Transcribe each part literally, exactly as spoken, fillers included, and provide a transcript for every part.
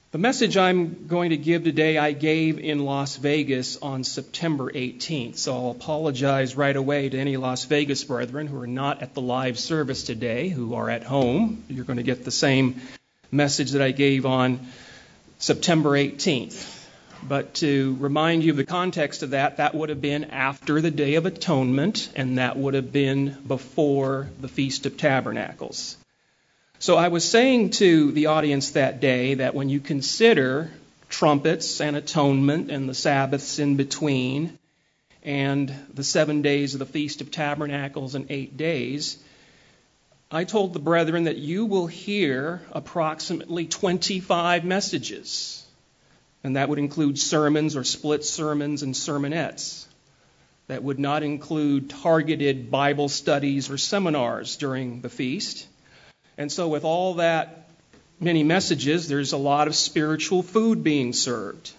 The message I'm going to give today, I gave in Las Vegas on September eighteenth, so I'll apologize right away to any Las Vegas brethren who are not at the live service today, who are at home. You're going to get the same message that I gave on September eighteenth. But to remind you of the context of that, that would have been after the Day of Atonement, and that would have been before the Feast of Tabernacles. So I was saying to the audience that day that when you consider trumpets and atonement and the Sabbaths in between and the seven days of the Feast of Tabernacles and eight days, I told the brethren that you will hear approximately twenty-five messages. And that would include sermons or split sermons and sermonettes. That would not include targeted Bible studies or seminars during the feast. And so with all that many messages, there's a lot of spiritual food being served.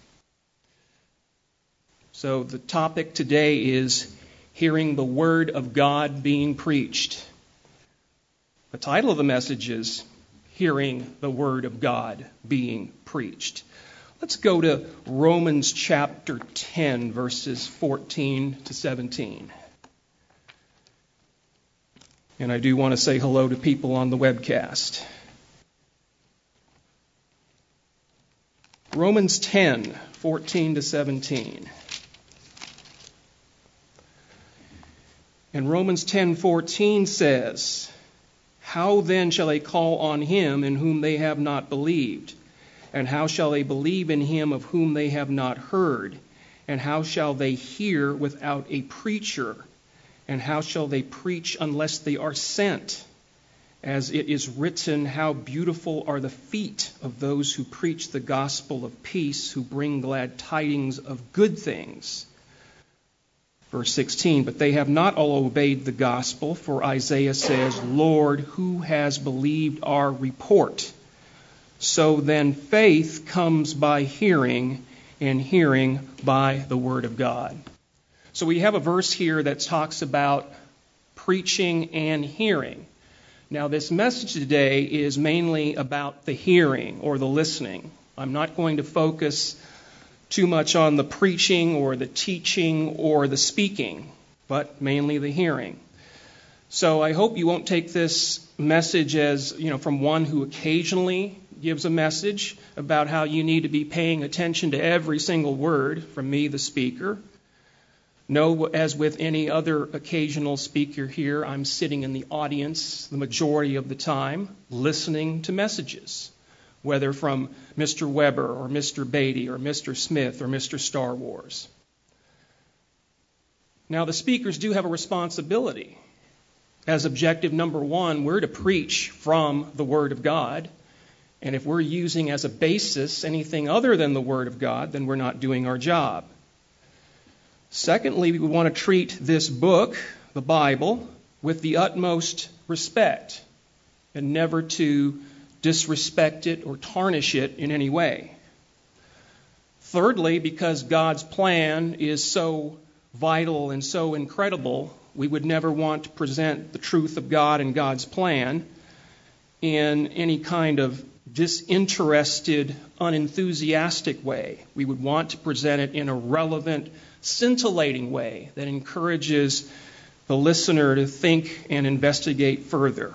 So the topic today is hearing the Word of God being preached. The title of the message is Hearing the Word of God Being Preached. Let's go to Romans chapter ten, verses fourteen to seventeen. And I do want to say hello to people on the webcast. Romans ten, fourteen to seventeen. And Romans ten fourteen says, "How then shall they call on him in whom they have not believed? And how shall they believe in him of whom they have not heard? And how shall they hear without a preacher? And how shall they preach unless they are sent? As it is written, how beautiful are the feet of those who preach the gospel of peace, who bring glad tidings of good things." Verse sixteen, "But they have not all obeyed the gospel, for Isaiah says, Lord, who has believed our report? So then faith comes by hearing, and hearing by the word of God." So we have a verse here that talks about preaching and hearing. Now this message today is mainly about the hearing or the listening. I'm not going to focus too much on the preaching or the teaching or the speaking, but mainly the hearing. So I hope you won't take this message as, you know, from one who occasionally gives a message about how you need to be paying attention to every single word from me, the speaker. No, as with any other occasional speaker here, I'm sitting in the audience the majority of the time listening to messages, whether from Mister Weber or Mister Beatty or Mister Smith or Mister Star Wars. Now, the speakers do have a responsibility. As objective number one, we're to preach from the Word of God. And if we're using as a basis anything other than the Word of God, then we're not doing our job. Secondly, we want to treat this book, the Bible, with the utmost respect and never to disrespect it or tarnish it in any way. Thirdly, because God's plan is so vital and so incredible, we would never want to present the truth of God and God's plan in any kind of disinterested, unenthusiastic way. We would want to present it in a relevant, scintillating way that encourages the listener to think and investigate further.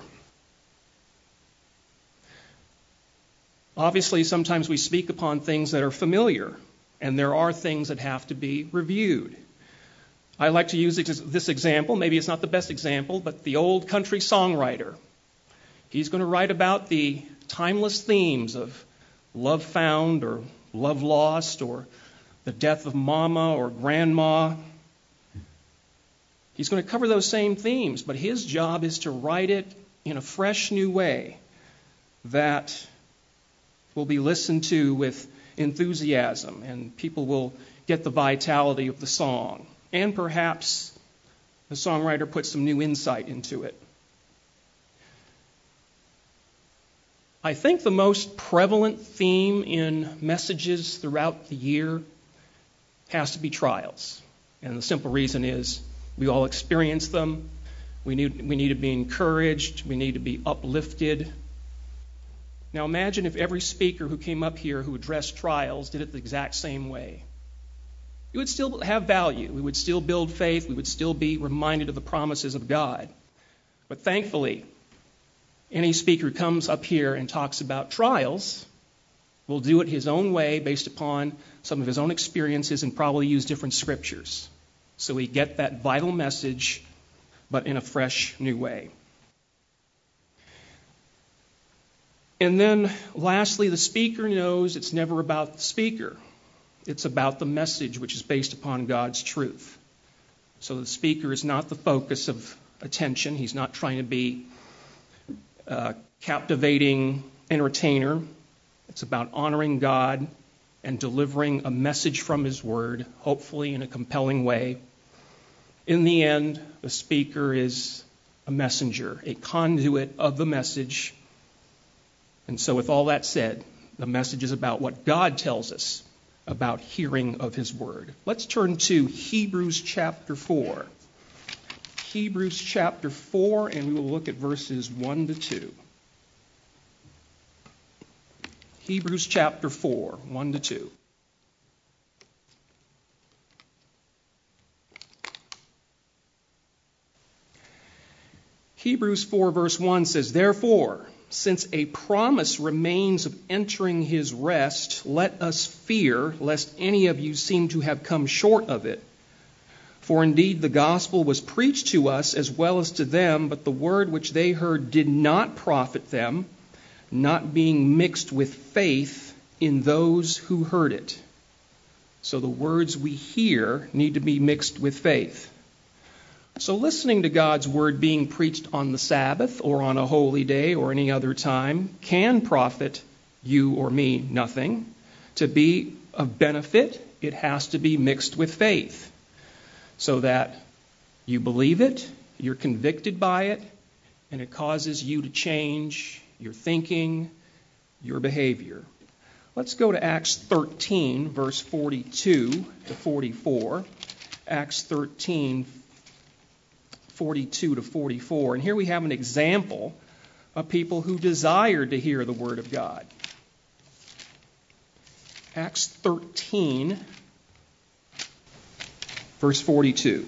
Obviously, sometimes we speak upon things that are familiar, and there are things that have to be reviewed. I like to use this example. Maybe it's not the best example, but the old country songwriter. He's going to write about the timeless themes of love found or love lost or the death of mama or grandma. He's going to cover those same themes, but his job is to write it in a fresh new way that will be listened to with enthusiasm, and people will get the vitality of the song. And perhaps the songwriter put some new insight into it. I think the most prevalent theme in messages throughout the year has to be trials. And the simple reason is we all experience them. We need, we need to be encouraged. We need to be uplifted. Now imagine if every speaker who came up here who addressed trials did it the exact same way. It would still have value. We would still build faith. We would still be reminded of the promises of God. But thankfully, any speaker who comes up here and talks about trials will do it his own way based upon some of his own experiences and probably use different scriptures. So we get that vital message, but in a fresh new way. And then lastly, the speaker knows it's never about the speaker. It's about the message, which is based upon God's truth. So the speaker is not the focus of attention. He's not trying to be a captivating entertainer. It's about honoring God and delivering a message from His Word, hopefully in a compelling way. In the end, the speaker is a messenger, a conduit of the message. And so with all that said, the message is about what God tells us about hearing of His Word. Let's turn to Hebrews chapter four. Hebrews chapter four, and we will look at verses one to two. Hebrews chapter four, one to two. Hebrews four verse one says, "Therefore, since a promise remains of entering His rest, let us fear lest any of you seem to have come short of it. For indeed the gospel was preached to us as well as to them, but the word which they heard did not profit them, not being mixed with faith in those who heard it." So the words we hear need to be mixed with faith. So listening to God's word being preached on the Sabbath or on a holy day or any other time can profit you or me nothing. To be of benefit, it has to be mixed with faith so that you believe it, you're convicted by it, and it causes you to change your thinking, your behavior. Let's go to Acts thirteen, verse forty-two to forty-four. Acts thirteen, forty-two to forty-four. And here we have an example of people who desired to hear the Word of God. Acts thirteen, verse forty-two.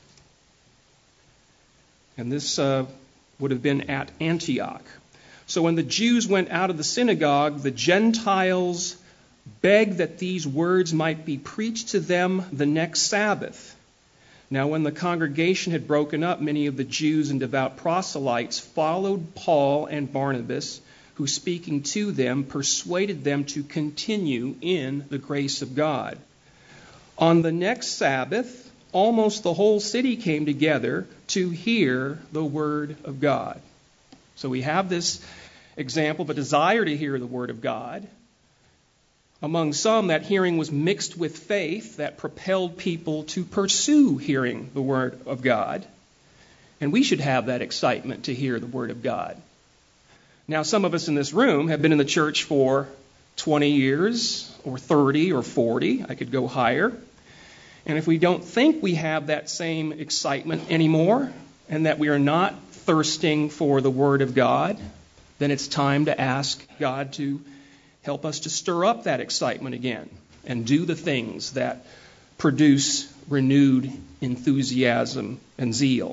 And this uh, would have been at Antioch. "So when the Jews went out of the synagogue, the Gentiles begged that these words might be preached to them the next Sabbath. Now when the congregation had broken up, many of the Jews and devout proselytes followed Paul and Barnabas, who speaking to them persuaded them to continue in the grace of God. On the next Sabbath, almost the whole city came together to hear the word of God." So we have this example of a desire to hear the word of God. Among some, that hearing was mixed with faith that propelled people to pursue hearing the Word of God. And we should have that excitement to hear the Word of God. Now, some of us in this room have been in the church for twenty years, or thirty, or forty. I could go higher. And if we don't think we have that same excitement anymore, and that we are not thirsting for the Word of God, then it's time to ask God to help us to stir up that excitement again and do the things that produce renewed enthusiasm and zeal.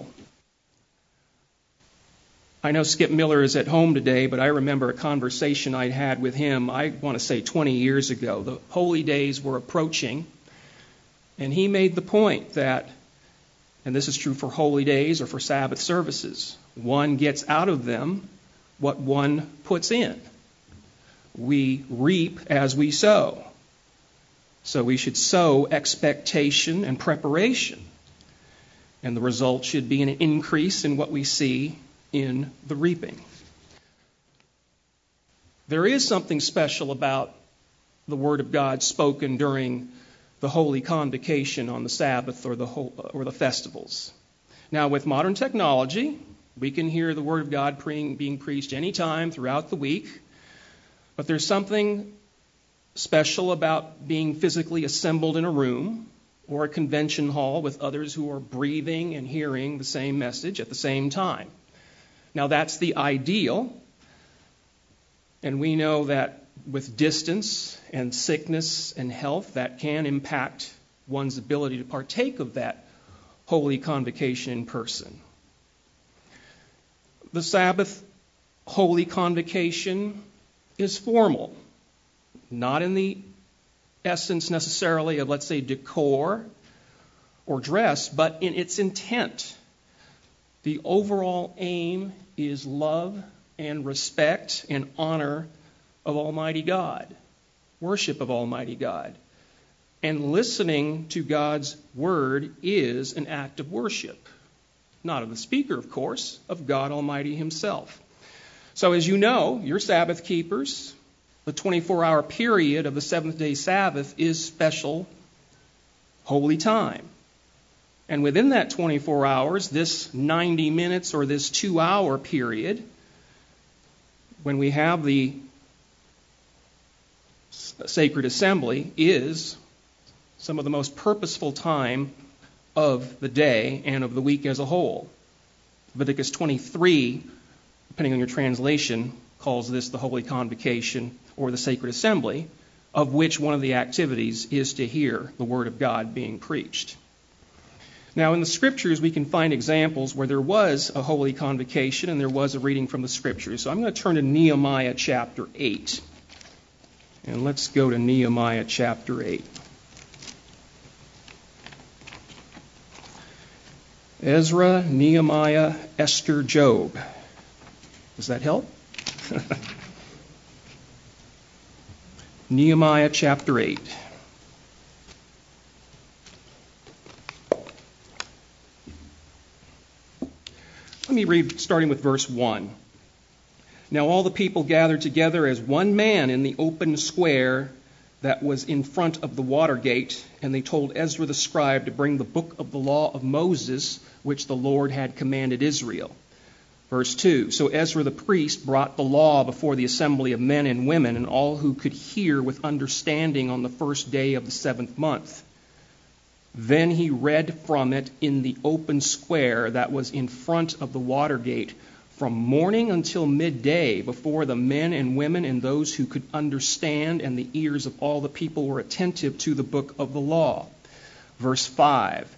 I know Skip Miller is at home today, but I remember a conversation I had with him, I want to say twenty years ago. The holy days were approaching, and he made the point that, and this is true for holy days or for Sabbath services, one gets out of them what one puts in. We reap as we sow. So we should sow expectation and preparation. And the result should be an increase in what we see in the reaping. There is something special about the Word of God spoken during the holy convocation on the Sabbath or the whole, or the festivals. Now, with modern technology, we can hear the Word of God being preached anytime throughout the week. But there's something special about being physically assembled in a room or a convention hall with others who are breathing and hearing the same message at the same time. Now, that's the ideal. And we know that with distance and sickness and health, that can impact one's ability to partake of that holy convocation in person. The Sabbath holy convocation is formal, not in the essence necessarily of, let's say, decor or dress, but in its intent. The overall aim is love and respect and honor of Almighty God, worship of Almighty God. And listening to God's word is an act of worship. Not of the speaker, of course, of God Almighty himself. So as you know, you're Sabbath keepers. The twenty-four hour period of the seventh day Sabbath is special holy time. And within that twenty-four hours, this ninety minutes or this two hour period, when we have the sacred assembly, is some of the most purposeful time of the day and of the week as a whole. Leviticus twenty-three, depending on your translation, calls this the Holy Convocation or the Sacred Assembly, of which one of the activities is to hear the Word of God being preached. Now, in the Scriptures, we can find examples where there was a Holy Convocation and there was a reading from the Scriptures. So I'm going to turn to Nehemiah chapter eight. And let's go to Nehemiah chapter eight. Ezra, Nehemiah, Esther, Job. Does that help? Nehemiah chapter eight. Let me read starting with verse one. Now all the people gathered together as one man in the open square that was in front of the water gate, and they told Ezra the scribe to bring the book of the law of Moses, which the Lord had commanded Israel. Verse two, so Ezra the priest brought the law before the assembly of men and women and all who could hear with understanding on the first day of the seventh month. Then he read from it in the open square that was in front of the water gate from morning until midday before the men and women and those who could understand, and the ears of all the people were attentive to the book of the law. Verse five,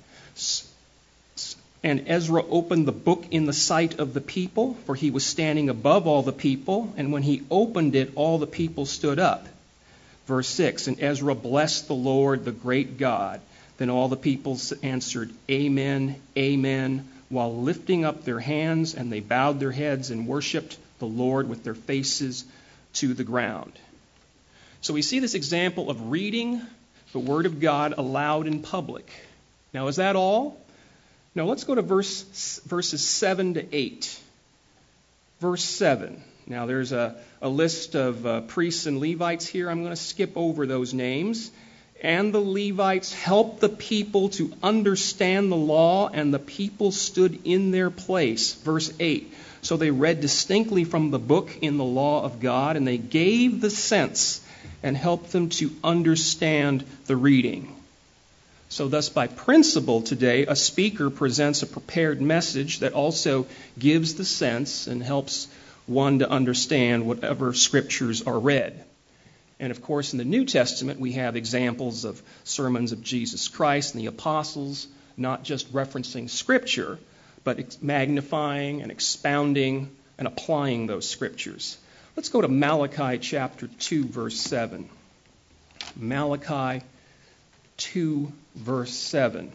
and Ezra opened the book in the sight of the people, for he was standing above all the people, and when he opened it, all the people stood up. Verse six, and Ezra blessed the Lord, the great God. Then all the people answered, Amen, Amen, while lifting up their hands, and they bowed their heads and worshipped the Lord with their faces to the ground. So we see this example of reading the Word of God aloud in public. Now, is that all? Now, let's go to verse, verses seven to eight. Verse seven. Now, there's a, a list of uh, priests and Levites here. I'm going to skip over those names. And the Levites helped the people to understand the law, and the people stood in their place. Verse eight. So they read distinctly from the book in the law of God, and they gave the sense and helped them to understand the reading. So thus, by principle today, a speaker presents a prepared message that also gives the sense and helps one to understand whatever scriptures are read. And of course, in the New Testament, we have examples of sermons of Jesus Christ and the apostles, not just referencing Scripture, but magnifying and expounding and applying those Scriptures. Let's go to Malachi chapter two, verse seven. Malachi two, verse seven.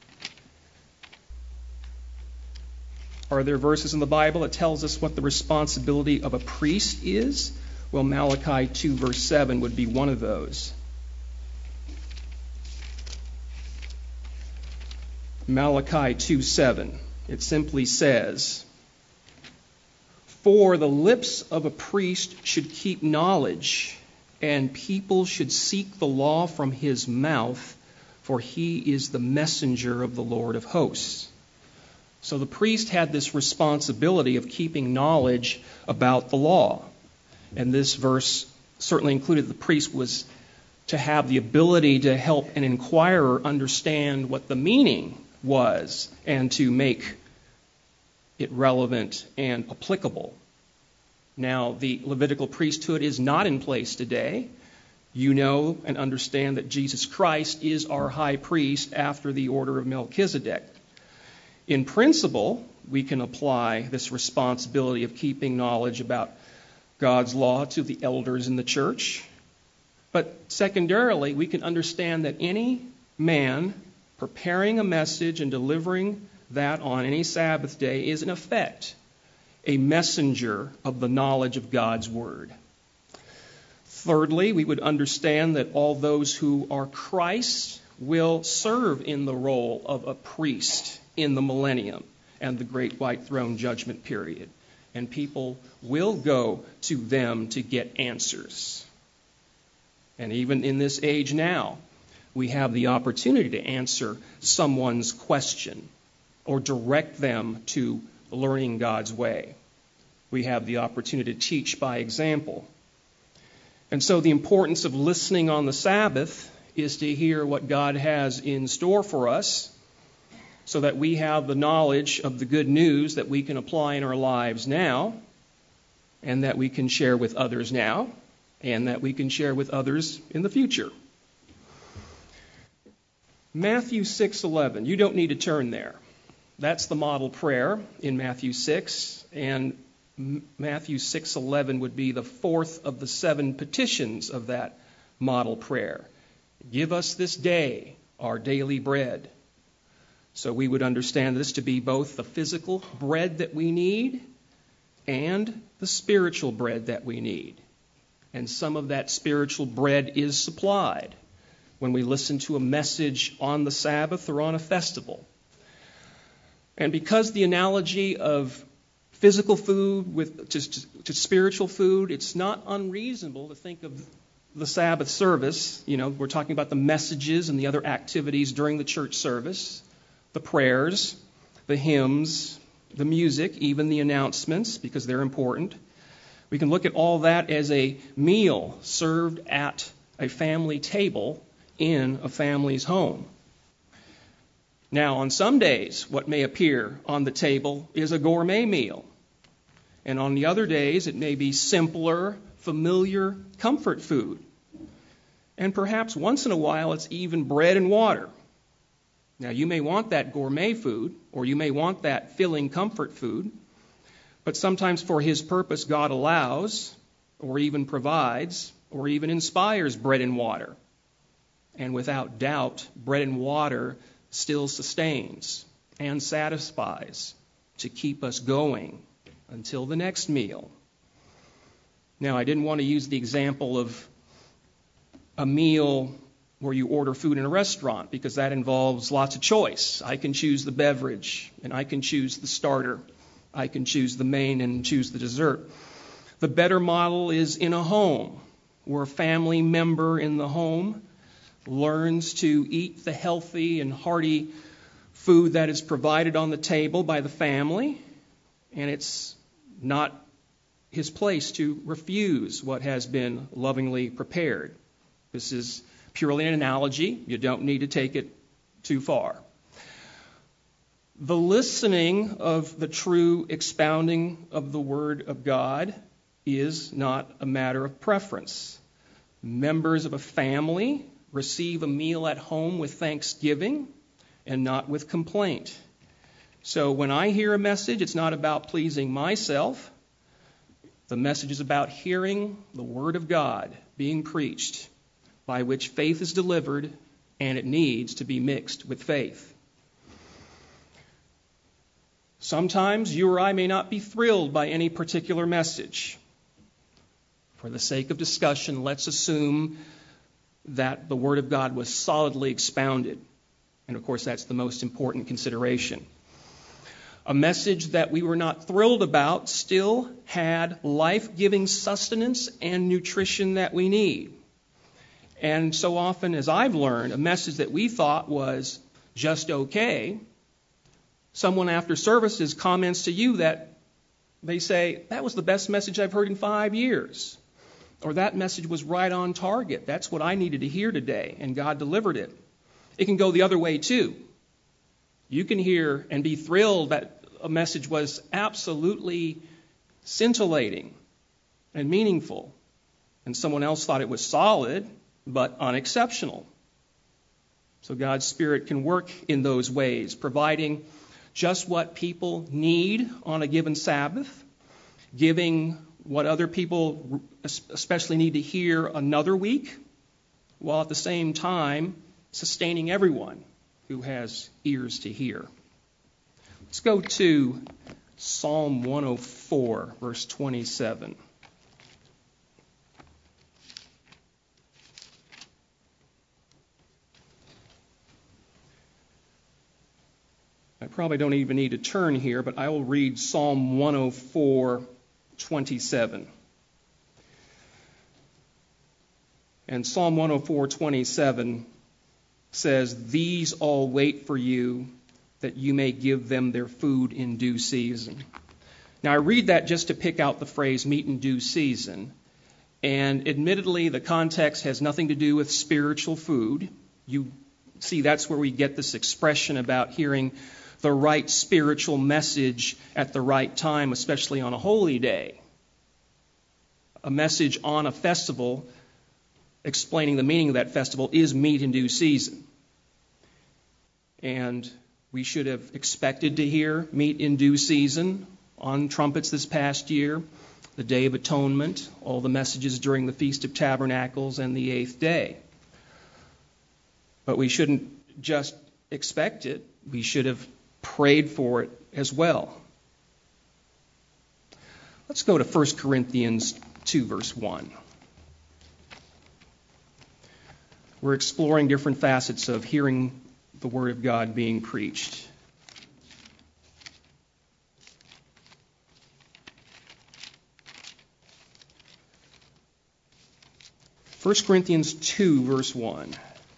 Are there verses in the Bible that tells us what the responsibility of a priest is? Well, Malachi two, verse seven would be one of those. Malachi two, seven. It simply says, For the lips of a priest should keep knowledge, and people should seek the law from his mouth, for he is the messenger of the Lord of hosts. So the priest had this responsibility of keeping knowledge about the law. And this verse certainly included the priest was to have the ability to help an inquirer understand what the meaning was and to make it relevant and applicable. Now, the Levitical priesthood is not in place today. You know and understand that Jesus Christ is our high priest after the order of Melchizedek. In principle, we can apply this responsibility of keeping knowledge about God's law to the elders in the church. But secondarily, we can understand that any man preparing a message and delivering that on any Sabbath day is in effect a messenger of the knowledge of God's word. Thirdly, we would understand that all those who are Christ will serve in the role of a priest in the millennium and the great white throne judgment period. And people will go to them to get answers. And even in this age now, we have the opportunity to answer someone's question or direct them to learning God's way. We have the opportunity to teach by example. And so the importance of listening on the Sabbath is to hear what God has in store for us so that we have the knowledge of the good news that we can apply in our lives now and that we can share with others now and that we can share with others in the future. Matthew six eleven. You don't need to turn there. That's the model prayer in Matthew six, and Matthew six eleven would be the fourth of the seven petitions of that model prayer. Give us this day our daily bread. So we would understand this to be both the physical bread that we need and the spiritual bread that we need. And some of that spiritual bread is supplied when we listen to a message on the Sabbath or on a festival. And because the analogy of physical food with to, to spiritual food, it's not unreasonable to think of the Sabbath service. You know, we're talking about the messages and the other activities during the church service, the prayers, the hymns, the music, even the announcements, because they're important. We can look at all that as a meal served at a family table in a family's home. Now, on some days, what may appear on the table is a gourmet meal. And on the other days, it may be simpler, familiar comfort food. And perhaps once in a while, it's even bread and water. Now, you may want that gourmet food, or you may want that filling comfort food, but sometimes for His purpose, God allows, or even provides, or even inspires bread and water. And without doubt, bread and water still sustains and satisfies to keep us going until the next meal. Now, I didn't want to use the example of a meal where you order food in a restaurant because that involves lots of choice. I can choose the beverage, and I can choose the starter. I can choose the main and choose the dessert. The better model is in a home where a family member in the home learns to eat the healthy and hearty food that is provided on the table by the family, and it's not his place to refuse what has been lovingly prepared. This is purely an analogy. You don't need to take it too far. The listening of the true expounding of the Word of God is not a matter of preference. Members of a family receive a meal at home with thanksgiving and not with complaint. So when I hear a message, it's not about pleasing myself. The message is about hearing the Word of God being preached, by which faith is delivered, and it needs to be mixed with faith. Sometimes you or I may not be thrilled by any particular message. For the sake of discussion, let's assume that the Word of God was solidly expounded. And of course, that's the most important consideration. A message that we were not thrilled about still had life-giving sustenance and nutrition that we need. And so often, as I've learned, a message that we thought was just okay, someone after services comments to you that they say, that was the best message I've heard in five years. Or that message was right on target. That's what I needed to hear today, and God delivered it. It can go the other way, too. You can hear and be thrilled that a message was absolutely scintillating, and meaningful. And someone else thought it was solid, but unexceptional. So God's Spirit can work in those ways, providing just what people need on a given Sabbath, giving what other people especially need to hear another week, while at the same time sustaining everyone who has ears to hear. Let's go to Psalm one oh four, verse twenty-seven. I probably don't even need to turn here, but I will read Psalm one oh four, twenty-seven. And Psalm one oh four, twenty-seven says, "These all wait for you, that you may give them their food in due season." Now, I read that just to pick out the phrase "meat in due season." And admittedly, the context has nothing to do with spiritual food. You see, that's where we get this expression about hearing the right spiritual message at the right time, especially on a holy day. A message on a festival explaining the meaning of that festival is meat in due season. And we should have expected to hear meat in due season on trumpets this past year, the Day of Atonement, all the messages during the Feast of Tabernacles, and the eighth day. But we shouldn't just expect it. We should have prayed for it as well. Let's go to First Corinthians two, verse one. We're exploring different facets of hearing the Word of God being preached. First Corinthians two, verse one.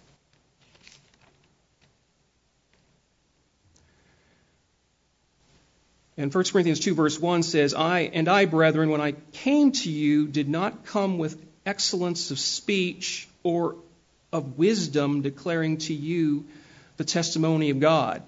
And First Corinthians two, verse one says, I and I, brethren, when I came to you, did not come with excellence of speech or of wisdom, declaring to you the testimony of God.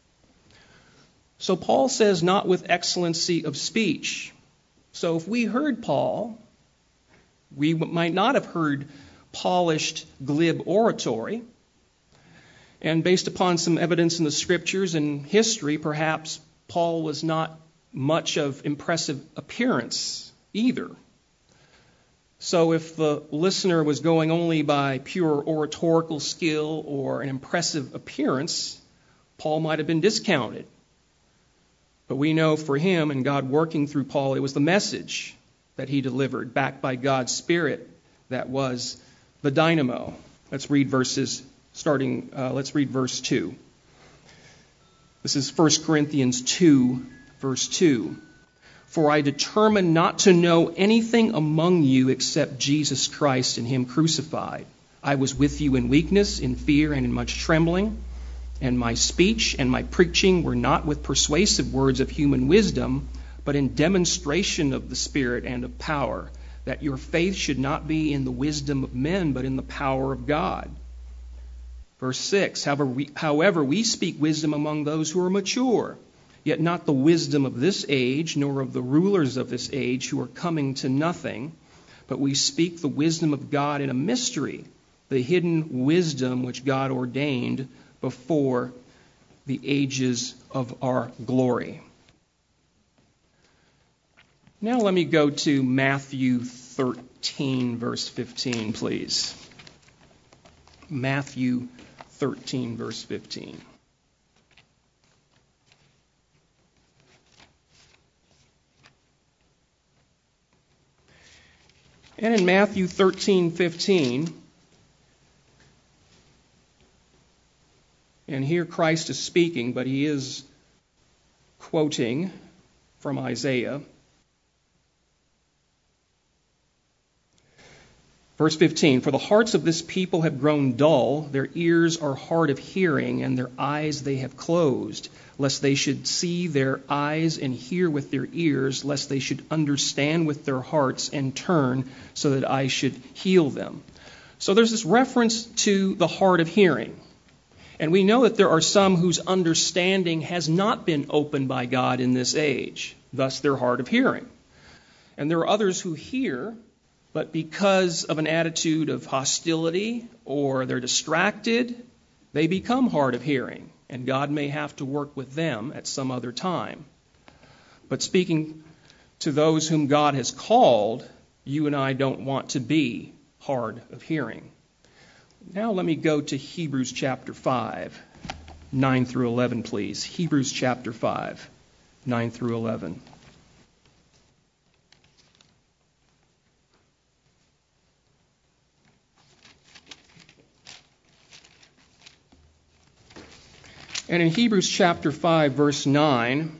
So Paul says, not with excellency of speech. So if we heard Paul, we might not have heard polished, glib oratory. And based upon some evidence in the Scriptures and history, perhaps Paul was not much of impressive appearance either. So if the listener was going only by pure oratorical skill or an impressive appearance, Paul might have been discounted. But we know for him and God working through Paul, it was the message that he delivered, backed by God's Spirit, that was the dynamo. Let's read verses starting, uh, let's read verse two. This is First Corinthians two, verse two. For I determined not to know anything among you except Jesus Christ and Him crucified. I was with you in weakness, in fear, and in much trembling. And my speech and my preaching were not with persuasive words of human wisdom, but in demonstration of the Spirit and of power, that your faith should not be in the wisdom of men, but in the power of God. Verse six, however we, however, we speak wisdom among those who are mature, yet not the wisdom of this age, nor of the rulers of this age who are coming to nothing, but we speak the wisdom of God in a mystery, the hidden wisdom which God ordained before the ages of our glory. Now let me go to Matthew thirteen, verse fifteen, please. Matthew thirteen, verse fifteen. And in Matthew thirteen, fifteen, and here Christ is speaking, but he is quoting from Isaiah. Verse fifteen, for the hearts of this people have grown dull, their ears are hard of hearing, and their eyes they have closed, lest they should see their eyes and hear with their ears, lest they should understand with their hearts and turn, so that I should heal them. So there's this reference to the hard of hearing. And we know that there are some whose understanding has not been opened by God in this age, thus they're hard of hearing. And there are others who hear, but because of an attitude of hostility or they're distracted, they become hard of hearing, and God may have to work with them at some other time. But speaking to those whom God has called, you and I don't want to be hard of hearing. Now let me go to Hebrews chapter five, nine through eleven, please. Hebrews chapter five, nine through eleven. And in Hebrews chapter five, verse nine,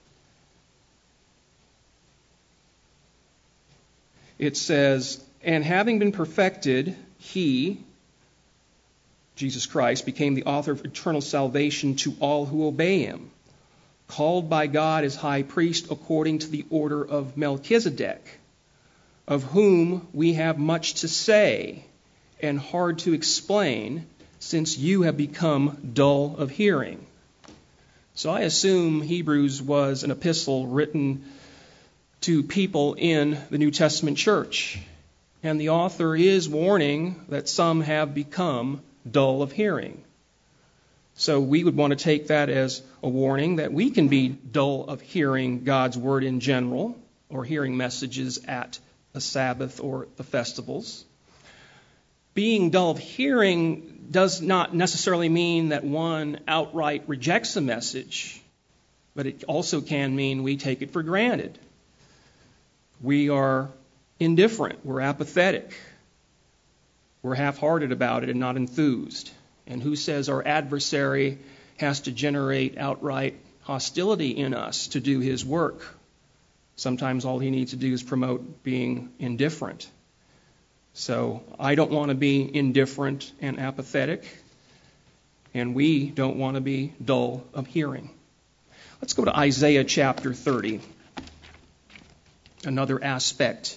it says, "And having been perfected, he," Jesus Christ, "became the author of eternal salvation to all who obey him, called by God as high priest according to the order of Melchizedek, of whom we have much to say and hard to explain, since you have become dull of hearing." So I assume Hebrews was an epistle written to people in the New Testament church. And the author is warning that some have become dull of hearing. So we would want to take that as a warning that we can be dull of hearing God's word in general, or hearing messages at a Sabbath or the festivals. Being dull of hearing does not necessarily mean that one outright rejects a message, but it also can mean we take it for granted. We are indifferent, we're apathetic, we're half-hearted about it and not enthused. And who says our adversary has to generate outright hostility in us to do his work? Sometimes all he needs to do is promote being indifferent. So I don't want to be indifferent and apathetic, and we don't want to be dull of hearing. Let's go to Isaiah chapter thirty, another aspect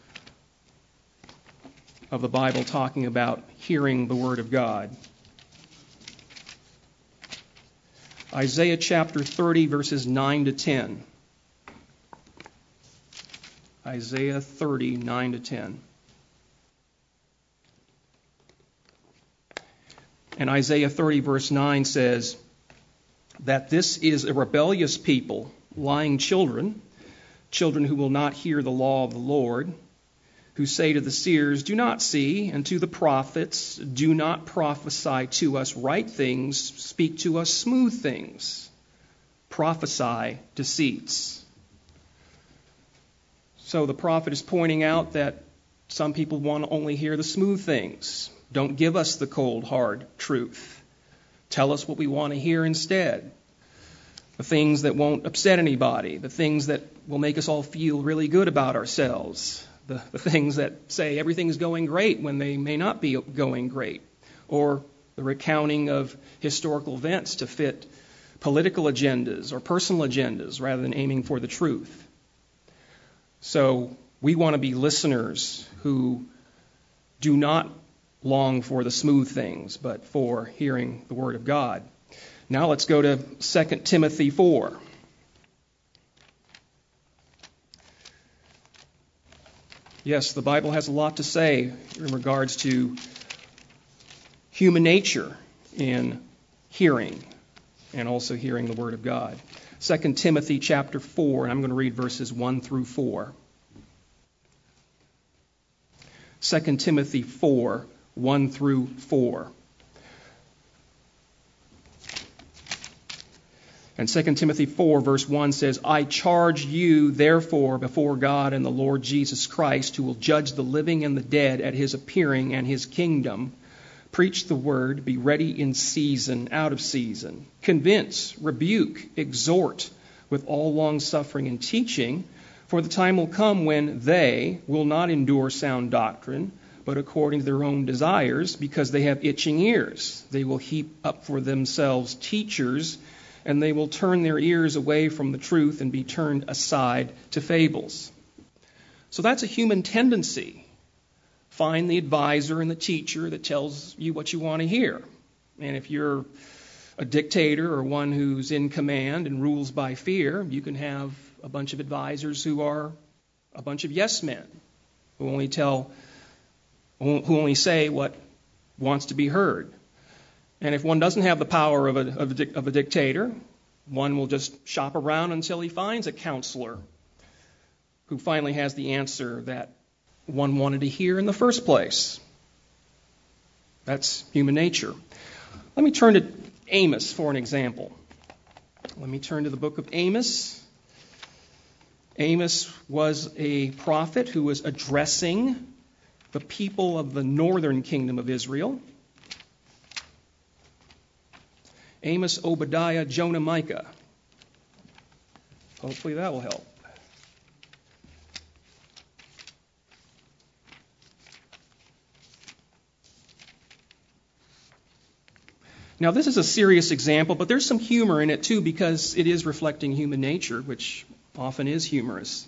of the Bible talking about hearing the Word of God. Isaiah chapter thirty, verses nine to ten. Isaiah thirty, nine to ten. And Isaiah thirty, verse nine says that this is a rebellious people, lying children, children who will not hear the law of the Lord, who say to the seers, "Do not see," and to the prophets, "Do not prophesy to us right things, speak to us smooth things, prophesy deceits." So the prophet is pointing out that some people want to only hear the smooth things. Don't give us the cold, hard truth. Tell us what we want to hear instead. The things that won't upset anybody, the things that will make us all feel really good about ourselves, the, the things that say everything's going great when they may not be going great, or the recounting of historical events to fit political agendas or personal agendas rather than aiming for the truth. So we want to be listeners who do not long for the smooth things, but for hearing the Word of God. Now let's go to Second Timothy four. Yes, the Bible has a lot to say in regards to human nature in hearing and also hearing the Word of God. Second Timothy chapter four, and I'm going to read verses one through four. Second Timothy four, one through four. And Second Timothy four, verse one says, "I charge you, therefore, before God and the Lord Jesus Christ, who will judge the living and the dead at his appearing and his kingdom, preach the word, be ready in season, out of season, convince, rebuke, exhort with all long-suffering and teaching, for the time will come when they will not endure sound doctrine, but according to their own desires, because they have itching ears. They will heap up for themselves teachers, and they will turn their ears away from the truth and be turned aside to fables." So that's a human tendency. Find the advisor and the teacher that tells you what you want to hear. And if you're a dictator or one who's in command and rules by fear, you can have a bunch of advisors who are a bunch of yes men who only tell, who only say what wants to be heard. And if one doesn't have the power of a, of a, of a dictator, one will just shop around until he finds a counselor who finally has the answer that one wanted to hear in the first place. That's human nature. Let me turn to Amos for an example. Let me turn to the book of Amos. Amos was a prophet who was addressing the people of the northern kingdom of Israel. Amos, Obadiah, Jonah, Micah. Hopefully that will help. Now, this is a serious example, but there's some humor in it too, because it is reflecting human nature, which often is humorous.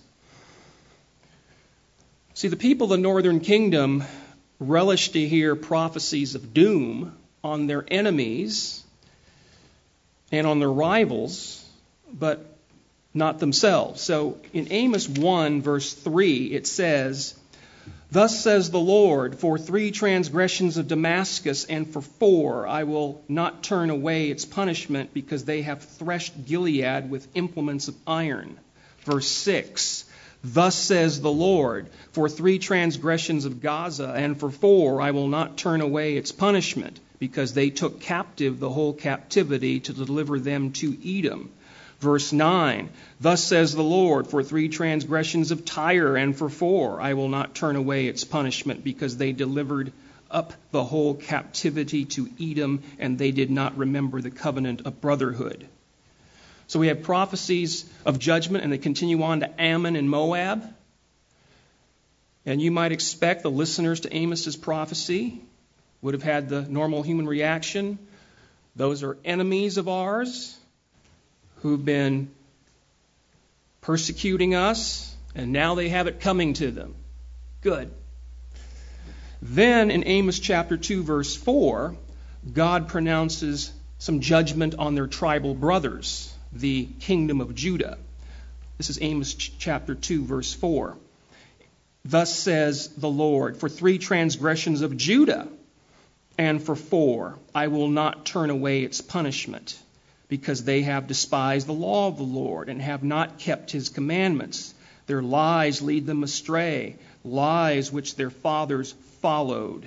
See, the people of the northern kingdom relish to hear prophecies of doom on their enemies and on their rivals, but not themselves. So in Amos one, verse three, it says, "Thus says the Lord, for three transgressions of Damascus, and for four I will not turn away its punishment, because they have threshed Gilead with implements of iron." Verse six, "Thus says the Lord, for three transgressions of Gaza, and for four I will not turn away its punishment, because they took captive the whole captivity to deliver them to Edom." Verse nine, "Thus says the Lord, for three transgressions of Tyre, and for four I will not turn away its punishment, because they delivered up the whole captivity to Edom, and they did not remember the covenant of brotherhood." So we have prophecies of judgment, and they continue on to Ammon and Moab. And you might expect the listeners to Amos's prophecy would have had the normal human reaction. Those are enemies of ours who've been persecuting us, and now they have it coming to them. Good. Then in Amos chapter two, verse four, God pronounces some judgment on their tribal brothers, the kingdom of Judah. This is Amos ch- chapter two, verse four. "Thus says the Lord, for three transgressions of Judah, and for four I will not turn away its punishment, because they have despised the law of the Lord and have not kept his commandments. Their lies lead them astray, lies which their fathers followed."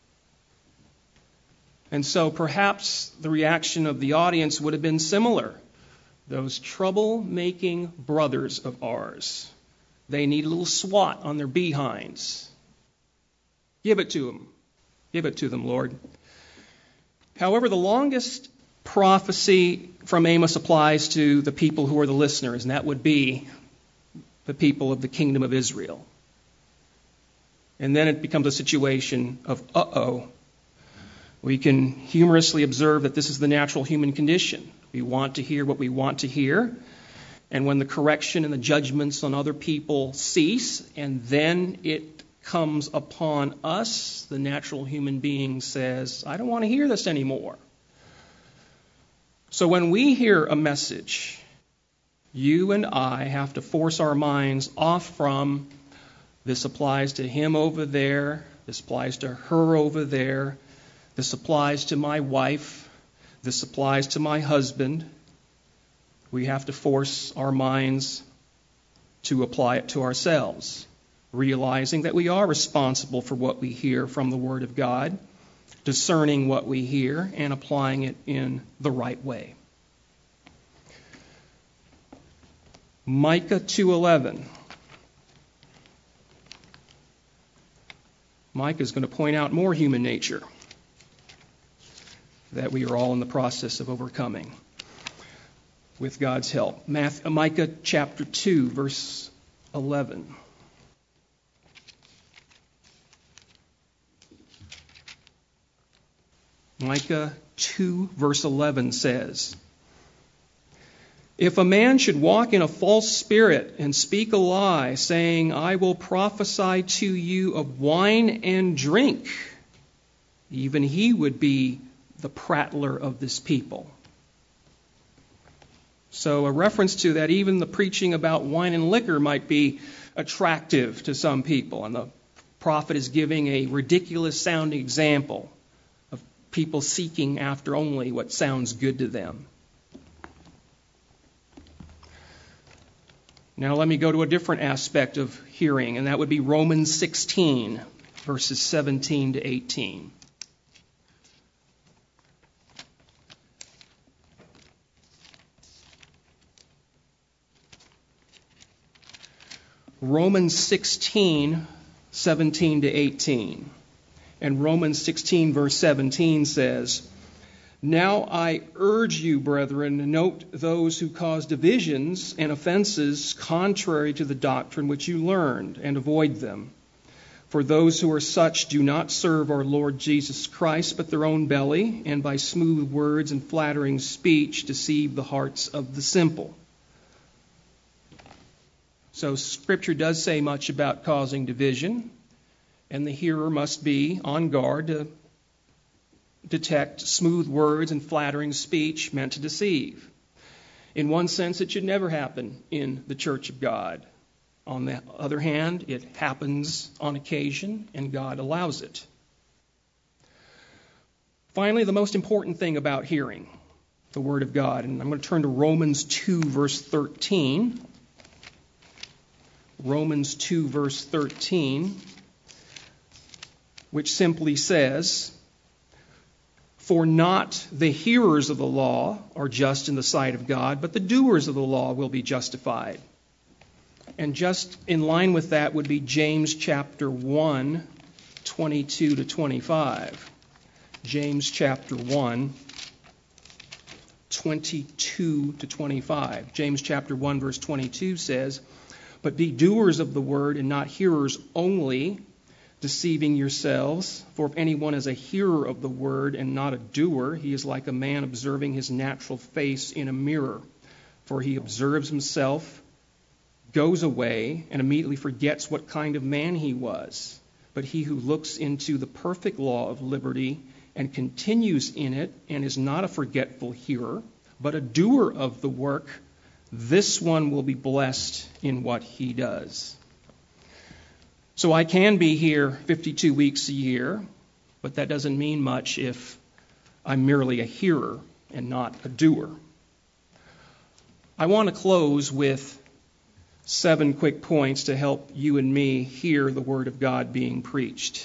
And so perhaps the reaction of the audience would have been similar. Those trouble-making brothers of ours, they need a little swat on their behinds. Give it to them. Give it to them, Lord. However, the longest prophecy from Amos applies to the people who are the listeners, and that would be the people of the kingdom of Israel. And then it becomes a situation of, uh-oh. We can humorously observe that this is the natural human condition. We want to hear what we want to hear. And when the correction and the judgments on other people cease, and then it comes upon us, the natural human being says, "I don't want to hear this anymore." So when we hear a message, you and I have to force our minds off from, this applies to him over there, this applies to her over there, this applies to my wife, this applies to my husband. We have to force our minds to apply it to ourselves, realizing that we are responsible for what we hear from the Word of God, discerning what we hear and applying it in the right way. Micah two eleven. Micah is going to point out more human nature that we are all in the process of overcoming with God's help. Matthew, Micah chapter two, verse eleven. Micah two, verse eleven says, "If a man should walk in a false spirit and speak a lie, saying, 'I will prophesy to you of wine and drink,' even he would be the prattler of this people." So a reference to that, even the preaching about wine and liquor might be attractive to some people. And the prophet is giving a ridiculous sounding example of people seeking after only what sounds good to them. Now let me go to a different aspect of hearing, and that would be Romans sixteen, verses seventeen to eighteen. Romans sixteen, seventeen to eighteen. And Romans sixteen, verse seventeen says, "Now I urge you, brethren, note those who cause divisions and offenses contrary to the doctrine which you learned, and avoid them. For those who are such do not serve our Lord Jesus Christ, but their own belly, and by smooth words and flattering speech deceive the hearts of the simple." So Scripture does say much about causing division, and the hearer must be on guard to detect smooth words and flattering speech meant to deceive. In one sense, it should never happen in the church of God. On the other hand, it happens on occasion, and God allows it. Finally, the most important thing about hearing the Word of God, and I'm going to turn to Romans two, verse thirteen. Romans two, verse thirteen, which simply says, "For not the hearers of the law are just in the sight of God, but the doers of the law will be justified." And just in line with that would be James chapter one, twenty-two to twenty-five. James chapter one, twenty-two to twenty-five. James chapter one, verse twenty-two says, "But be doers of the word and not hearers only, deceiving yourselves. For if anyone is a hearer of the word and not a doer, he is like a man observing his natural face in a mirror. For he observes himself, goes away, and immediately forgets what kind of man he was. But he who looks into the perfect law of liberty and continues in it, and is not a forgetful hearer, but a doer of the work, this one will be blessed in what he does." So I can be here fifty-two weeks a year, but that doesn't mean much if I'm merely a hearer and not a doer. I want to close with seven quick points to help you and me hear the Word of God being preached.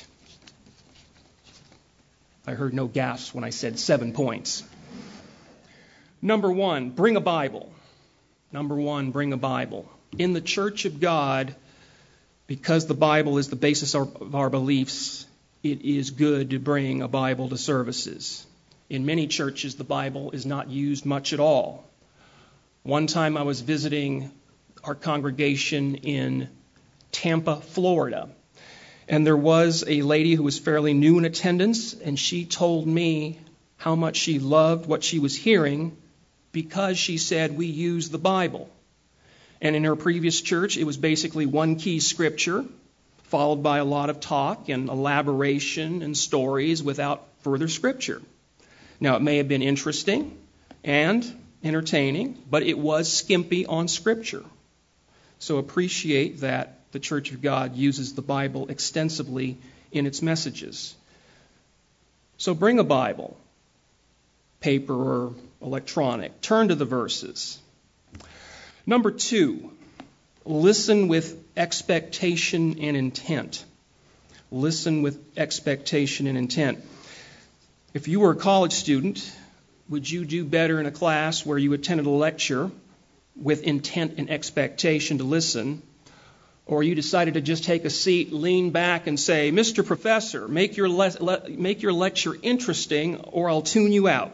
I heard no gasps when I said seven points. Number one, bring a Bible. Number one, bring a Bible. In the Church of God, because the Bible is the basis of our beliefs, it is good to bring a Bible to services. In many churches, the Bible is not used much at all. One time I was visiting our congregation in Tampa, Florida, and there was a lady who was fairly new in attendance, and she told me how much she loved what she was hearing because she said we use the Bible. And in her previous church, it was basically one key scripture, followed by a lot of talk and elaboration and stories without further scripture. Now, it may have been interesting and entertaining, but it was skimpy on scripture. So appreciate that the Church of God uses the Bible extensively in its messages. So bring a Bible, paper or electronic. Turn to the verses. Number two, listen with expectation and intent. Listen with expectation and intent. If you were a college student, would you do better in a class where you attended a lecture with intent and expectation to listen, or you decided to just take a seat, lean back, and say, "Mister Professor, make your le- le- make your lecture interesting, or I'll tune you out"?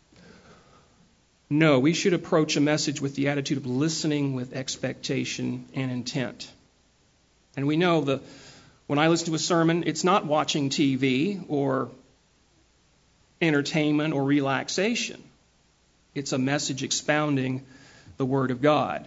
No, we should approach a message with the attitude of listening with expectation and intent. And we know that when I listen to a sermon, it's not watching T V or entertainment or relaxation. It's a message expounding the Word of God.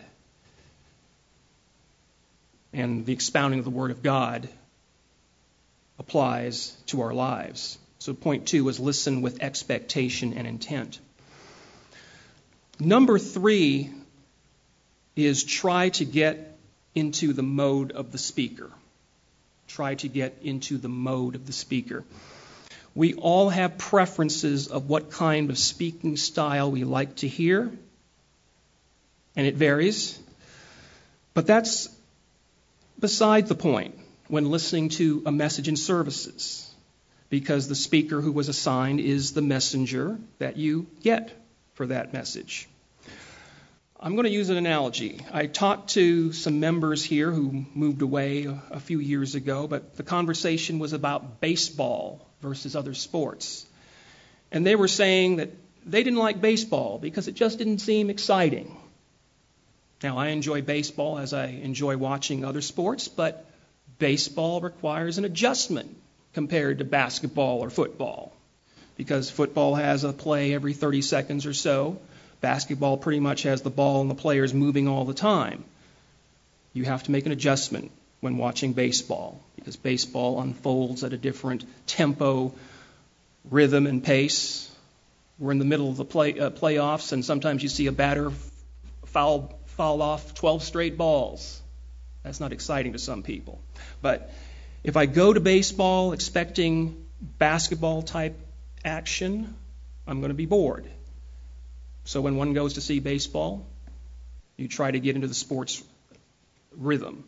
And the expounding of the Word of God applies to our lives. So point two is listen with expectation and intent. Number three is try to get into the mode of the speaker. Try to get into the mode of the speaker. We all have preferences of what kind of speaking style we like to hear, and it varies. But that's beside the point when listening to a message in services, because the speaker who was assigned is the messenger that you get for that message. I'm going to use an analogy. I talked to some members here who moved away a few years ago, but the conversation was about baseball versus other sports. And they were saying that they didn't like baseball because it just didn't seem exciting. Now, I enjoy baseball as I enjoy watching other sports, but baseball requires an adjustment compared to basketball or football, because football has a play every thirty seconds or so. Basketball pretty much has the ball and the players moving all the time. You have to make an adjustment when watching baseball, because baseball unfolds at a different tempo, rhythm, and pace. We're in the middle of the play, uh, playoffs, and sometimes you see a batter foul, foul off twelve straight balls. That's not exciting to some people. But if I go to baseball expecting basketball-type action, I'm going to be bored. So when one goes to see baseball, you try to get into the sports rhythm.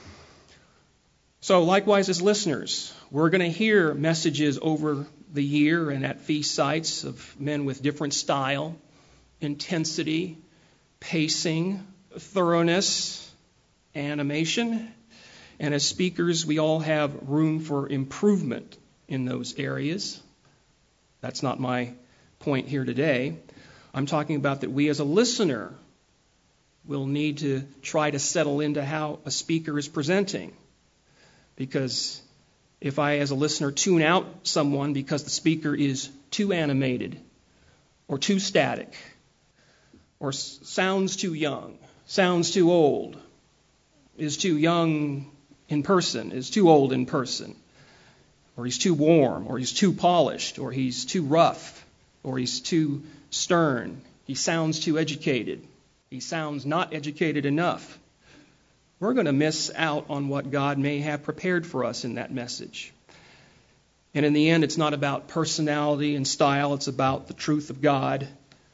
So likewise as listeners, we're going to hear messages over the year and at feast sites of men with different style, intensity, pacing, thoroughness, animation. And as speakers, we all have room for improvement in those areas. That's not my point here today. I'm talking about that we as a listener will need to try to settle into how a speaker is presenting. Because if I, as a listener, tune out someone because the speaker is too animated or too static or s- sounds too young, sounds too old, is too young in person, is too old in person, or he's too warm, or he's too polished, or he's too rough, or he's too stern, he sounds too educated, he sounds not educated enough, we're going to miss out on what God may have prepared for us in that message. And in the end, it's not about personality and style, it's about the truth of God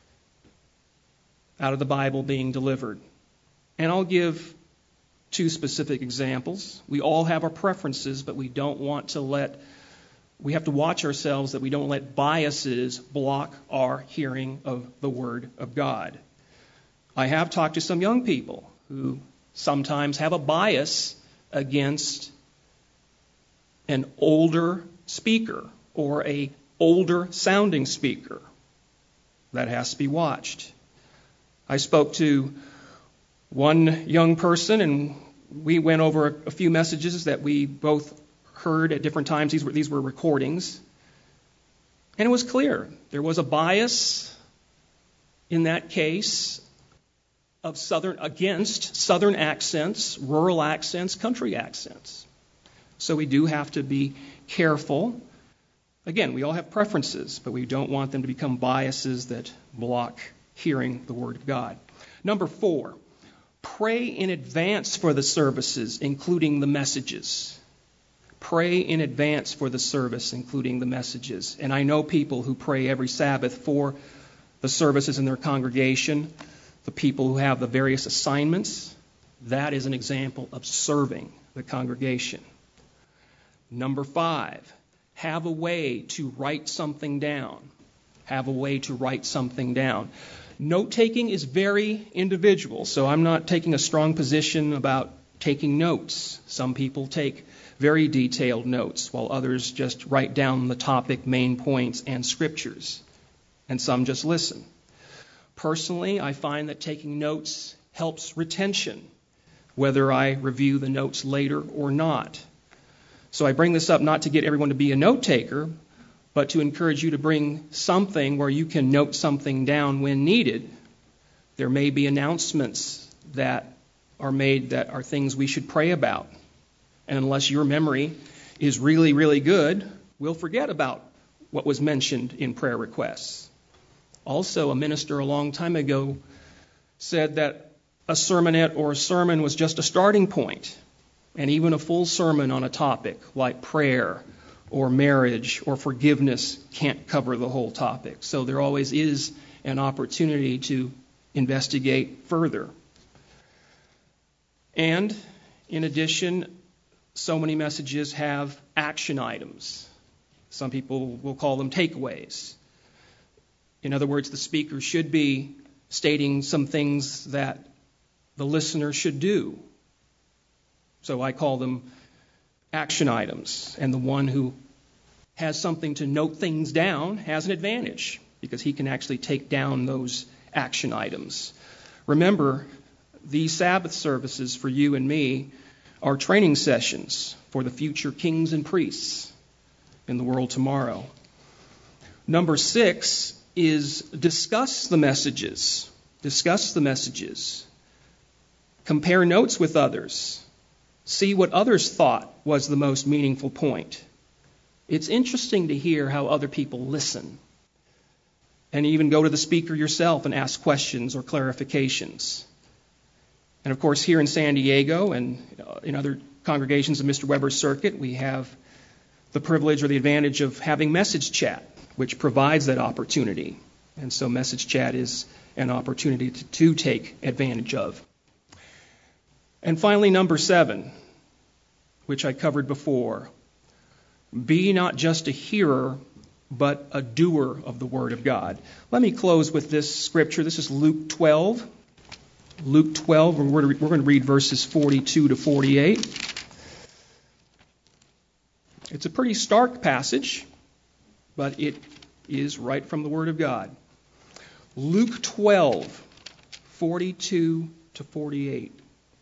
out of the Bible being delivered. And I'll give two specific examples. We all have our preferences, but we don't want to let We have to watch ourselves that we don't let biases block our hearing of the Word of God. I have talked to some young people who sometimes have a bias against an older speaker or a older sounding speaker. That has to be watched. I spoke to one young person and we went over a, a few messages that we both heard at different times. These were, these were recordings. And it was clear. There was a bias in that case of southern against southern accents, rural accents, country accents. So we do have to be careful. Again, we all have preferences, but we don't want them to become biases that block hearing the Word of God. Number four, pray in advance for the services, including the messages. Pray in advance for the service, including the messages. And I know people who pray every Sabbath for the services in their congregation, the people who have the various assignments. That is an example of serving the congregation. Number five, have a way to write something down. Have a way to write something down. Note-taking is very individual, so I'm not taking a strong position about taking notes. Some people take very detailed notes, while others just write down the topic, main points, and scriptures. And some just listen. Personally, I find that taking notes helps retention, whether I review the notes later or not. So I bring this up not to get everyone to be a note taker, but to encourage you to bring something where you can note something down when needed. There may be announcements that are made that are things we should pray about. And unless your memory is really, really good, we'll forget about what was mentioned in prayer requests. Also, a minister a long time ago said that a sermonette or a sermon was just a starting point, and even a full sermon on a topic like prayer or marriage or forgiveness can't cover the whole topic. So there always is an opportunity to investigate further. And in addition, so many messages have action items. Some people will call them takeaways. In other words, the speaker should be stating some things that the listener should do. So I call them action items. And the one who has something to note things down has an advantage because he can actually take down those action items. Remember, these Sabbath services for you and me are training sessions for the future kings and priests in the world tomorrow. Number six is discuss the messages. Discuss the messages. Compare notes with others. See what others thought was the most meaningful point. It's interesting to hear how other people listen. And even go to the speaker yourself and ask questions or clarifications. And of course, here in San Diego and in other congregations of Mister Weber's circuit, we have the privilege or the advantage of having message chat, which provides that opportunity. And so message chat is an opportunity to, to take advantage of. And finally, number seven, which I covered before. Be not just a hearer, but a doer of the Word of God. Let me close with this scripture. This is Luke twelve. Luke twelve, we're going to read verses forty-two to forty-eight. It's a pretty stark passage, but it is right from the Word of God. Luke twelve, forty-two to forty-eight.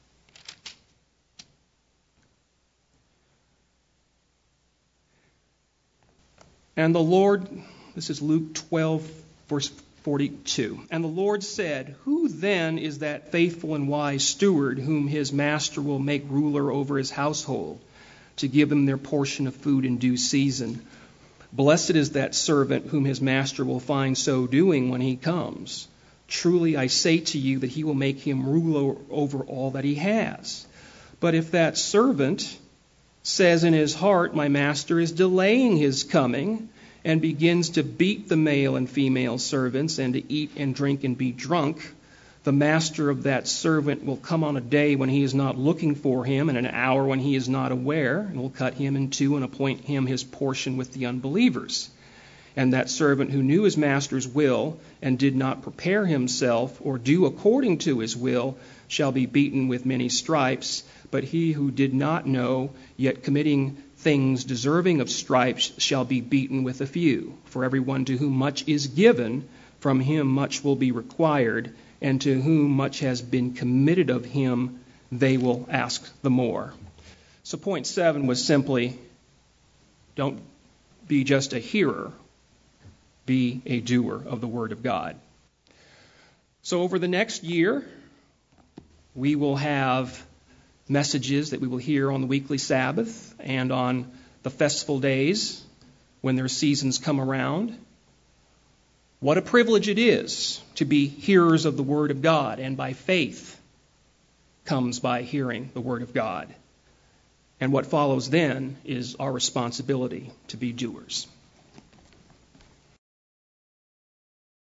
And the Lord, this is Luke twelve, verse forty-two. And the Lord said, "Who then is that faithful and wise steward whom his master will make ruler over his household, to give them their portion of food in due season? Blessed is that servant whom his master will find so doing when he comes. Truly I say to you that he will make him ruler over all that he has. But if that servant says in his heart, 'My master is delaying his coming,' and begins to beat the male and female servants, and to eat and drink and be drunk, the master of that servant will come on a day when he is not looking for him, and an hour when he is not aware, and will cut him in two and appoint him his portion with the unbelievers. And that servant who knew his master's will and did not prepare himself or do according to his will shall be beaten with many stripes. But he who did not know, yet committing things deserving of stripes, shall be beaten with a few. For everyone to whom much is given, from him much will be required, and to whom much has been committed of him, they will ask the more." So point seven was simply, don't be just a hearer, be a doer of the Word of God. So over the next year, we will have messages that we will hear on the weekly Sabbath and on the festival days when their seasons come around. What a privilege it is to be hearers of the Word of God, and by faith comes by hearing the Word of God. And what follows then is our responsibility to be doers.